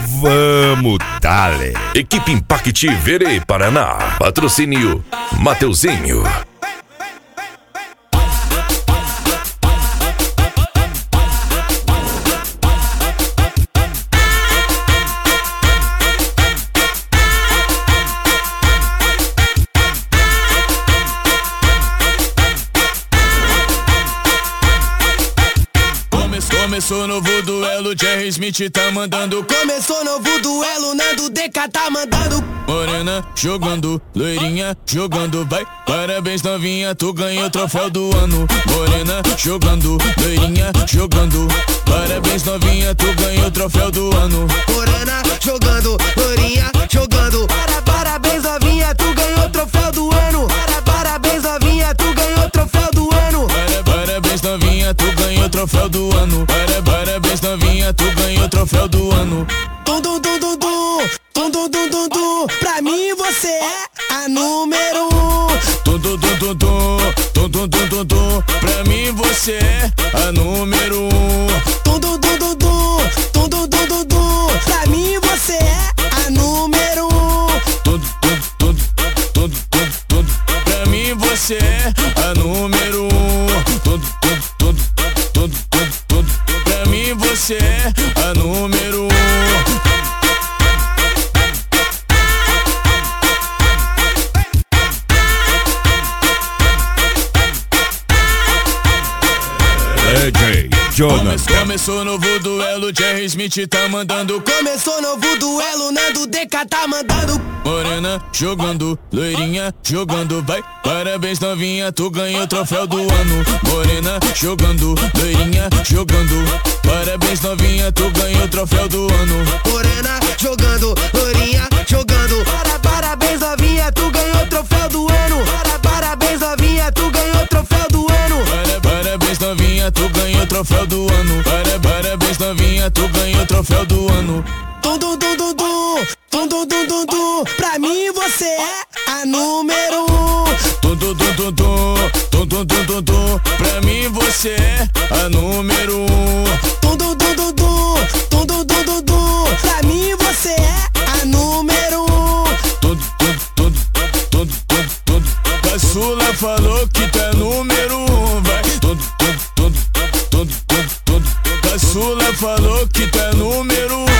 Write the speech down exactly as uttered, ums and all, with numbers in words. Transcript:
Vamos, dale. Equipe Impact Verê Paraná. Patrocínio Mateuzinho. Começou novo duelo, Jerry Smith tá mandando. Começou novo duelo, Nando D K tá mandando. Morena jogando, loirinha jogando, vai. Parabéns novinha, tu ganhou o troféu do ano. Morena jogando, loirinha jogando. Parabéns novinha, tu ganhou o troféu do ano. Morena jogando, loirinha jogando. Para, parabéns novinha, tu ganhou o troféu do ano. Para, parabéns novinha, tu ganhou o troféu do ano. Para, parabéns novinha, tu ganhou o troféu do ano. Para, parabéns novinha, tu ganhou o troféu do ano. Tum tum tum tum tum, tum tum tum tum tum. Pra mim você é a número um. Tum tum tum tum tum, tum tum tum tum tum. Pra mim você é a número um. Tum tum tum tum tum, tum tum tum tum tum. Pra mim você é a número um. Tum tum tum tum tum tum. Pra mim você é a número um. Tum tum tum tum tum tum. Pra mim você é a número um. D J Jonas. Começou novo duelo, Jerry Smith tá mandando. Começou novo duelo, Nando D K tá mandando. Morena jogando, loirinha jogando, vai. Parabéns novinha, tu ganhou o troféu do ano. Morena jogando, loirinha jogando. Parabéns novinha, tu ganhou o troféu do ano. Morena jogando, loirinha jogando. Para, parabéns novinha, tu ganhou o troféu do ano. Para, parabéns novinha, tu ganhou o troféu do ano. Para, parabéns novinha, tu ganhou o troféu do ano. Para, parabéns novinha, tu ganhou o troféu do ano. Tum tum tum tum tum, tum tum tum tum tum. Pra mim você é a número um. Tum tum tum tum tum, tum tum tum tum tum. Pra mim você é a número um. Tum tum tum tum tum, tum tum tum tum tum. Pra mim você é a número um. Tum tum tum tum tum tum. Caçula falou que tu é número um, vai. Tum tum tum tum tum tum. Caçula falou que tu é número um.